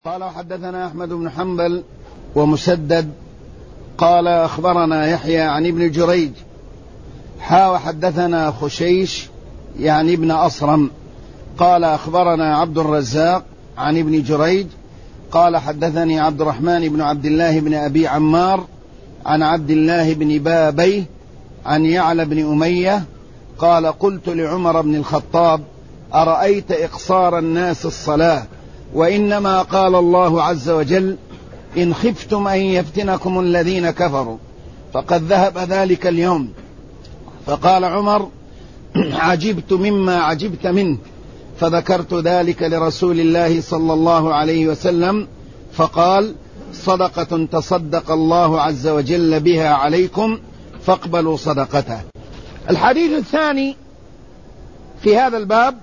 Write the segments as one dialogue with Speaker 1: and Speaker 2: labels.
Speaker 1: قال وحدثنا أحمد بن حنبل ومسدد قال أخبرنا يحيى عن ابن جريج وحدثنا خشيش يعني ابن أصرم قال أخبرنا عبد الرزاق عن ابن جريج قال حدثني عبد الرحمن بن عبد الله بن أبي عمار عن عبد الله بن بابيه عن يعلى بن أمية قال قلت لعمر بن الخطاب أرأيت إقصار الناس الصلاة وإنما قال الله عز وجل إن خفتم أن يفتنكم الذين كفروا فقد ذهب ذلك اليوم. فقال عمر عجبت مما عجبت منه، فذكرت ذلك لرسول الله صلى الله عليه وسلم فقال صدقة تصدق الله عز وجل بها عليكم فاقبلوا صدقته. الحديث الثاني في هذا الباب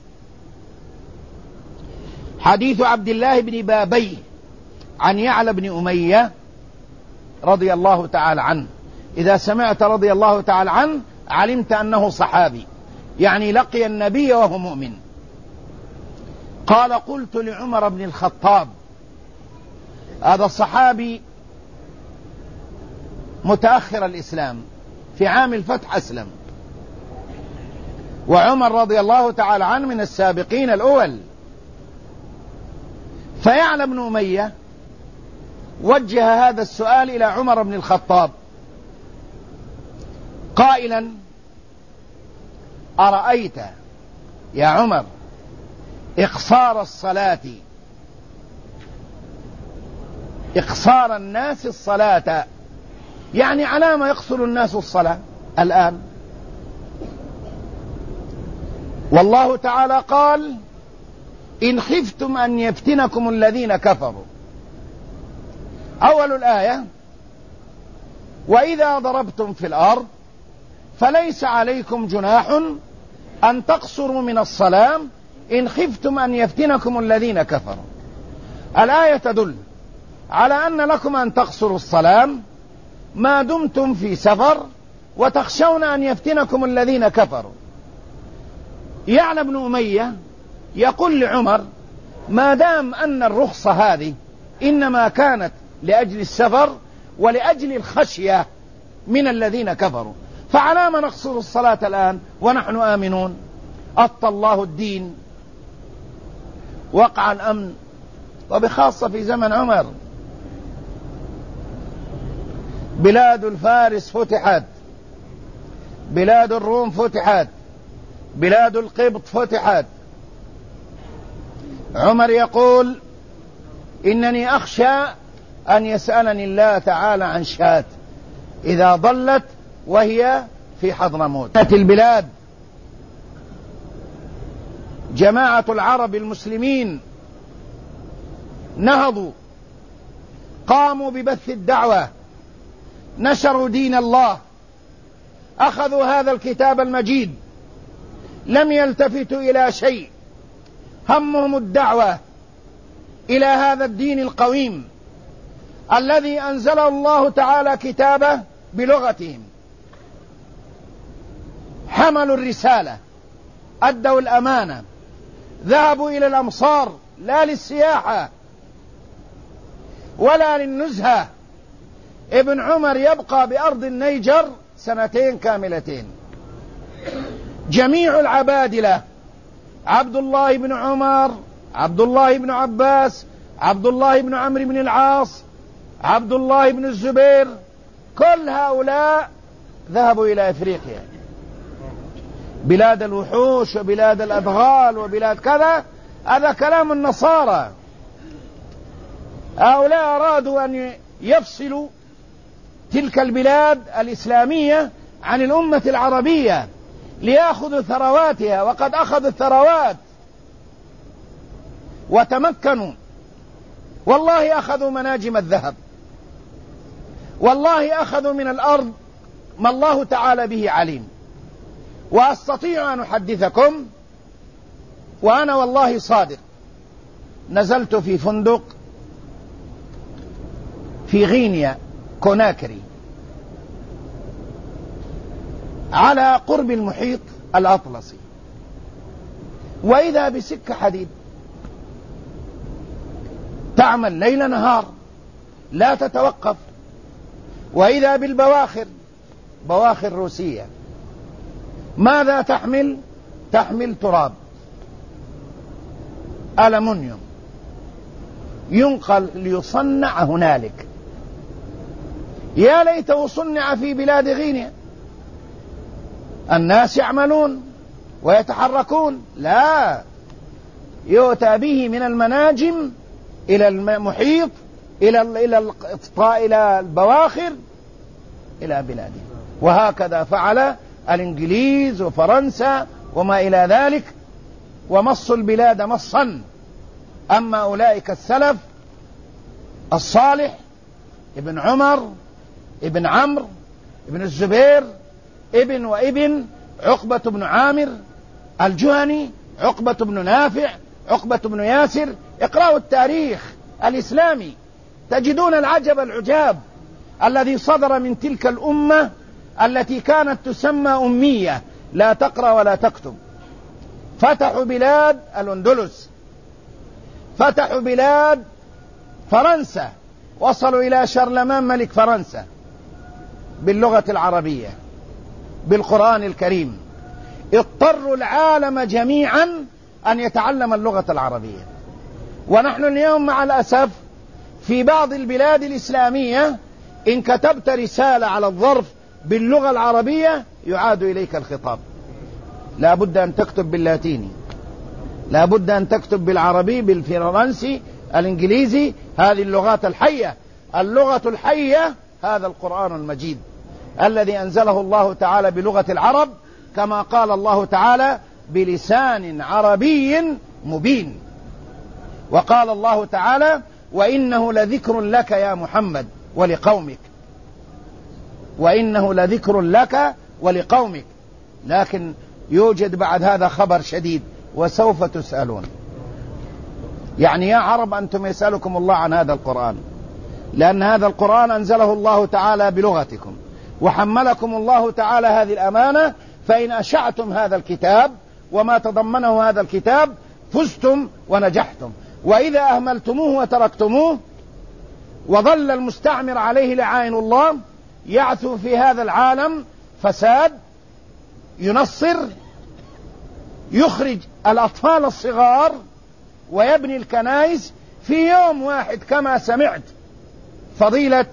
Speaker 1: حديث عبد الله بن بابيه عن يعلى بن أمية رضي الله تعالى عنه. إذا سمعت رضي الله تعالى عنه علمت أنه صحابي، يعني لقي النبي وهو مؤمن. قال قلت لعمر بن الخطاب، هذا الصحابي متأخر الإسلام، في عام الفتح أسلم، وعمر رضي الله تعالى عنه من السابقين الأول. فيعلى بن أمية وجه هذا السؤال إلى عمر بن الخطاب قائلا أرأيت يا عمر إقصار الصلاة، إقصار الناس الصلاة، يعني على ما يقصر الناس الصلاة الآن؟ والله تعالى قال إن خفتم أن يفتنكم الذين كفروا. أول الآية وإذا ضربتم في الأرض فليس عليكم جناح أن تقصروا من الصلاة إن خفتم أن يفتنكم الذين كفروا. الآية تدل على أن لكم أن تقصروا الصلاة ما دمتم في سفر وتخشون أن يفتنكم الذين كفروا. يعلى بن أمية يقول لعمر ما دام أن الرخصة هذه إنما كانت لأجل السفر ولأجل الخشية من الذين كفروا، فعلى ما نقصر الصلاة الآن ونحن آمنون؟ أطى الله الدين، وقع الأمن، وبخاصة في زمن عمر بلاد الفارس فتحت، بلاد الروم فتحت، بلاد القبط فتحت. عمر يقول إنني أخشى أن يسألني الله تعالى عن شاة إذا ضلت وهي في حضرموت. البلاد جماعة العرب المسلمين نهضوا، قاموا ببث الدعوة، نشروا دين الله، أخذوا هذا الكتاب المجيد، لم يلتفتوا إلى شيء، همهم الدعوة إلى هذا الدين القويم الذي أنزله الله تعالى كتابه بلغتهم. حملوا الرسالة، أدوا الأمانة، ذهبوا إلى الأمصار لا للسياحة ولا للنزهة. ابن عمر يبقى بأرض النيجر 2 كاملتين. جميع العبادلة، عبد الله بن عمر، عبد الله بن عباس، عبد الله بن عمرو بن العاص، عبد الله بن الزبير، كل هؤلاء ذهبوا إلى إفريقيا، بلاد الوحوش وبلاد الأبغال وبلاد كذا. هذا كلام النصارى. هؤلاء أرادوا أن يفصلوا تلك البلاد الإسلامية عن الأمة العربية ليأخذوا ثرواتها، وقد أخذوا الثروات وتمكنوا. والله أخذوا مناجم الذهب، والله أخذوا من الأرض ما الله تعالى به عليم. وأستطيع أن أحدثكم وأنا والله صادق، نزلت في فندق في غينيا كوناكري على قرب المحيط الأطلسي، وإذا بسكة حديد تعمل ليل نهار لا تتوقف. وإذا بالبواخر، بواخر روسية، ماذا تحمل؟ تحمل تراب، ألمنيوم، ينقل ليصنع هنالك. يا ليته صنع في بلاد غينيا، الناس يعملون ويتحركون. لا، يؤتى به من المناجم إلى المحيط، إلى البواخر، إلى بلاده. وهكذا فعل الإنجليز وفرنسا وما إلى ذلك، ومصوا البلاد مصا. أما أولئك السلف الصالح، ابن عمر، ابن عمرو، ابن الزبير، ابن وابن، عقبة بن عامر الجهني، عقبة بن نافع، عقبة بن ياسر. اقرأوا التاريخ الإسلامي تجدون العجب العجاب الذي صدر من تلك الأمة التي كانت تسمى أمية، لا تقرأ ولا تكتب. فتحوا بلاد الأندلس، فتحوا بلاد فرنسا، وصلوا إلى شارلمان ملك فرنسا باللغة العربية بالقرآن الكريم. اضطروا العالم جميعا أن يتعلم اللغة العربية. ونحن اليوم مع الأسف في بعض البلاد الإسلامية إن كتبت رسالة على الظرف باللغة العربية يعاد إليك الخطاب. لا بد أن تكتب باللاتيني، لا بد أن تكتب بالعربي، بالفرنسي، الإنجليزي، هذه اللغات الحية. اللغة الحية هذا القرآن المجيد الذي أنزله الله تعالى بلغة العرب، كما قال الله تعالى بلسان عربي مبين. وقال الله تعالى وإنه لذكر لك يا محمد ولقومك، وإنه لذكر لك ولقومك. لكن يوجد بعد هذا خبر شديد، وسوف تسألون. يعني يا عرب أنتم يسألكم الله عن هذا القرآن، لأن هذا القرآن أنزله الله تعالى بلغتكم، وحملكم الله تعالى هذه الأمانة. فإن أشعتم هذا الكتاب وما تضمنه هذا الكتاب فزتم ونجحتم. وإذا أهملتموه وتركتموه وظل المستعمر عليه لعائن الله يعثو في هذا العالم فساد، ينصر، يخرج الأطفال الصغار ويبني الكنائس في يوم واحد، كما سمعت فضيلة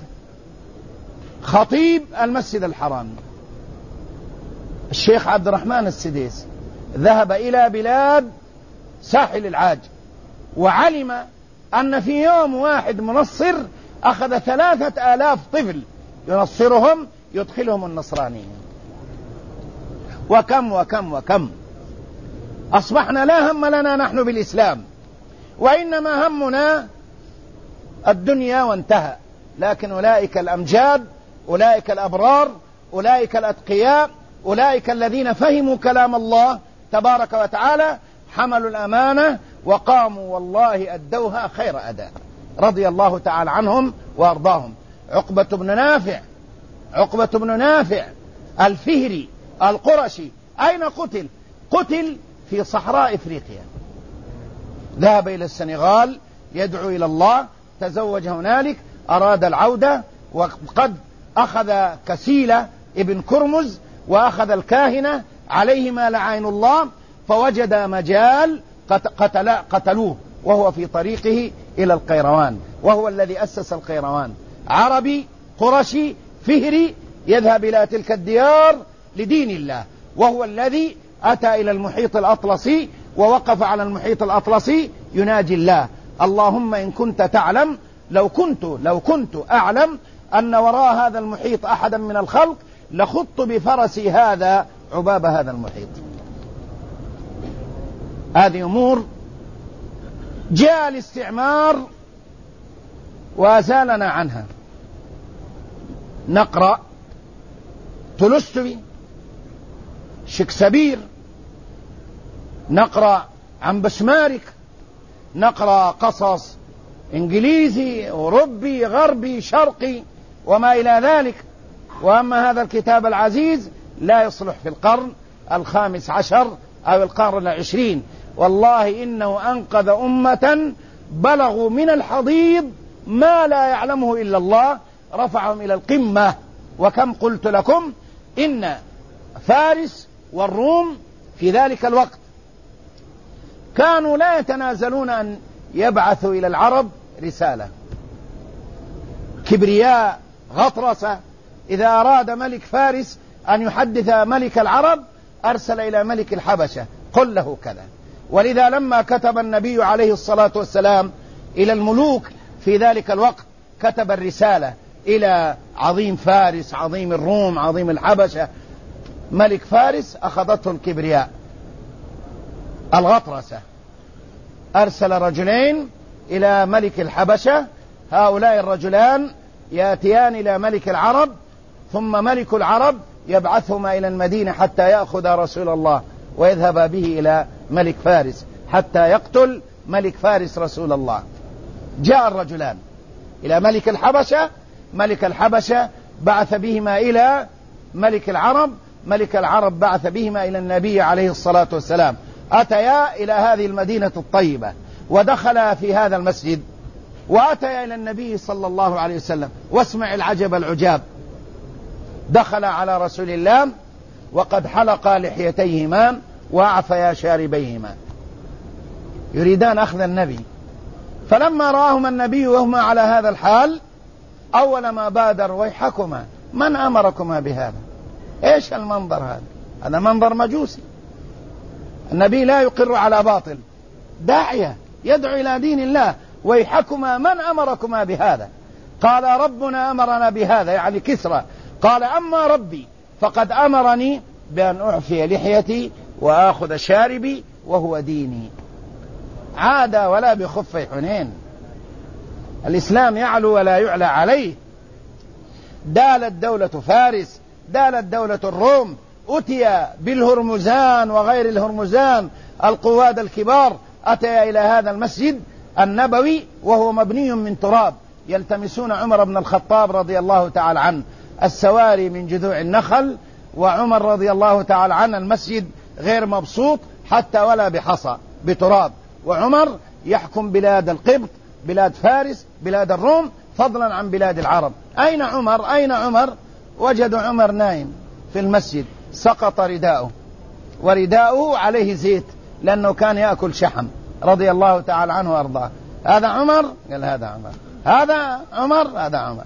Speaker 1: خطيب المسجد الحرام الشيخ عبد الرحمن السديس ذهب إلى بلاد ساحل العاج، وعلم أن في يوم واحد منصر أخذ 3000 طفل ينصرهم يدخلهم النصرانية. وكم وكم وكم. أصبحنا لا هم لنا نحن بالإسلام، وإنما همنا الدنيا وانتهى. لكن أولئك الأمجاد، أولئك الأبرار، أولئك الأتقياء، أولئك الذين فهموا كلام الله تبارك وتعالى حملوا الأمانة وقاموا والله أدوها خير أداء، رضي الله تعالى عنهم وأرضاهم. عقبة بن نافع الفهري القرشي أين قتل؟ قتل في صحراء إفريقيا. ذهب إلى السنغال يدعو إلى الله، تزوج هنالك، أراد العودة، وقد أخذ كسيلة ابن كرمز وأخذ الكاهنة عليهما لعين الله، فوجد مجال قتلوه وهو في طريقه إلى القيروان، وهو الذي أسس القيروان. عربي قرشي فهري يذهب إلى تلك الديار لدين الله، وهو الذي أتى إلى المحيط الأطلسي ووقف على المحيط الأطلسي يناجي الله: اللهم إن كنت تعلم، لو كنت أعلم أن وراء هذا المحيط أحدا من الخلق لخضت بفرسي هذا عباب هذا المحيط. هذه أمور جاء الاستعمار وأزالنا عنها. نقرأ تولستوي، شكسبير، نقرأ عن بسمارك، نقرأ قصص إنجليزي أوروبي غربي شرقي وما إلى ذلك. وأما هذا الكتاب العزيز لا يصلح في القرن 15 أو القرن 20. والله إنه أنقذ أمة بلغوا من الحضيض ما لا يعلمه إلا الله، رفعهم إلى القمة. وكم قلت لكم إن فارس والروم في ذلك الوقت كانوا لا يتنازلون أن يبعثوا إلى العرب رسالة. كبرياء، غطرسة. إذا أراد ملك فارس أن يحدث ملك العرب أرسل إلى ملك الحبشة قل له كذا. ولذا لما كتب النبي عليه الصلاة والسلام إلى الملوك في ذلك الوقت كتب الرسالة إلى عظيم فارس، عظيم الروم، عظيم الحبشة. ملك فارس أخذته الكبرياء، الغطرسة، أرسل رجلين إلى ملك الحبشة. هؤلاء الرجلان يأتيان إلى ملك العرب، ثم ملك العرب يبعثهما إلى المدينة حتى يأخذ رسول الله ويذهب به إلى ملك فارس حتى يقتل ملك فارس رسول الله. جاء الرجلان إلى ملك الحبشة، ملك الحبشة بعث بهما إلى ملك العرب، ملك العرب بعث بهما إلى النبي عليه الصلاة والسلام. أتيا إلى هذه المدينة الطيبة ودخلا في هذا المسجد وأتيا إلى النبي صلى الله عليه وسلم. واسمع العجب العجاب، دخل على رسول الله وقد حلق لحيتيهما وأعفيا شاربيهما يريدان أخذ النبي. فلما رآهما النبي وهما على هذا الحال أول ما بادر ويحكما من أمركما بهذا؟ إيش المنظر هذا؟ هذا منظر مجوسي. النبي لا يقر على باطل، داعية يدعو إلى دين الله، ويحكما من أمركما بهذا؟ قال ربنا أمرنا بهذا، يعني كسرى. قال أما ربي فقد أمرني بأن أعفي لحيتي وآخذ شاربي وهو ديني. عاد ولا بخف حنين. الإسلام يعلو ولا يعلى عليه. دالت دولة فارس، دالت دولة الروم، أتي بالهرمزان وغير الهرمزان القواد الكبار، أتي إلى هذا المسجد النبوي وهو مبني من تراب، يلتمسون عمر بن الخطاب رضي الله تعالى عنه السواري من جذوع النخل، وعمر رضي الله تعالى عنه المسجد غير مبسوط حتى ولا بحصى، بتراب. وعمر يحكم بلاد القبط، بلاد فارس، بلاد الروم، فضلا عن بلاد العرب. أين عمر؟ أين عمر؟ وجدوا عمر نايم في المسجد، سقط رداؤه، ورداؤه عليه زيت لأنه كان يأكل شحم رضي الله تعالى عنه وأرضاه. هذا عمر؟ قال هذا عمر. هذا عمر؟ هذا عمر.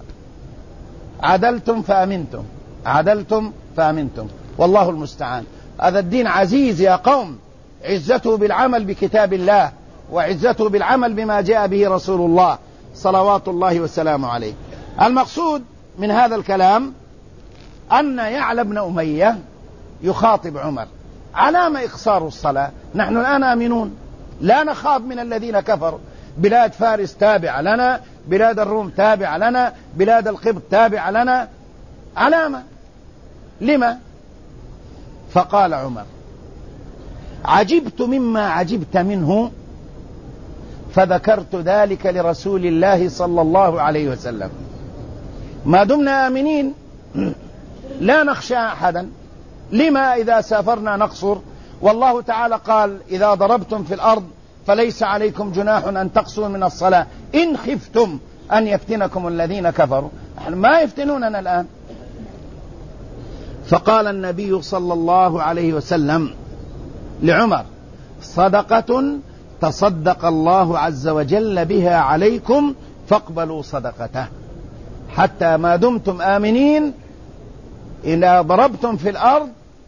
Speaker 1: عدلتم فأمنتم، عدلتم فأمنتم، والله المستعان. هذا الدين عزيز يا قوم، عزته بالعمل بكتاب الله، وعزته بالعمل بما جاء به رسول الله صلوات الله والسلام عليه. المقصود من هذا الكلام أن يعلى بن أمية يخاطب عمر: علام إقصار الصلاة؟ نحن الآن آمنون، لا نخاف من الذين كفروا. بلاد فارس تابعة لنا، بلاد الروم تابعة لنا، بلاد القبط تابعة لنا، علامة لما؟ فقال عمر: عجبت مما عجبت منه، فذكرت ذلك لرسول الله صلى الله عليه وسلم. ما دمنا آمنين لا نخشى أحدا، لما إذا سافرنا نقصر؟ والله تعالى قال: إذا ضربتم في الأرض فليس عليكم جناح أن تقصروا من الصلاة إن خفتم أن يفتنكم الذين كفروا. ما يفتنوننا الآن. فقال النبي صلى الله عليه وسلم لعمر: صدقة تصدق الله عز وجل بها عليكم فاقبلوا صدقته، حتى ما دمتم آمنين إذا ضربتم في الأرض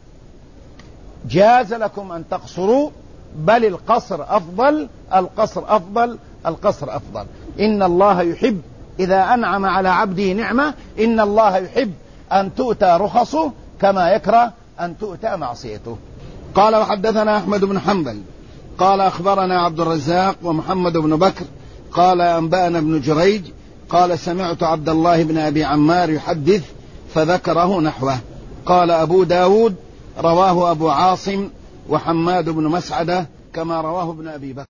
Speaker 1: جاز لكم أن تقصروا، بل القصر أفضل، القصر أفضل، القصر أفضل. إن الله يحب إذا أنعم على عبده نعمة، إن الله يحب أن تؤتى رخصه كما يكره أن تؤتى معصيته. قال: وحدثنا أحمد بن حنبل قال أخبرنا عبد الرزاق ومحمد بن بكر قال أنبأنا ابن جريج قال سمعت عبد الله بن أبي عمار يحدث فذكره نحوه. قال أبو داود: رواه أبو عاصم وحماد بن مسعدة كما رواه ابن أبي بكر.